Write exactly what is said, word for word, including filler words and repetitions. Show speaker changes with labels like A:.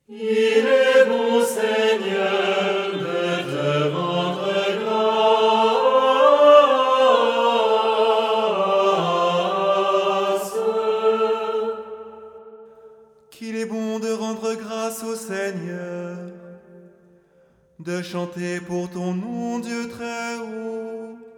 A: Il est bon, Seigneur, de te rendre grâce.
B: Qu'il est bon de rendre grâce au Seigneur, de chanter pour ton nom, Dieu très haut,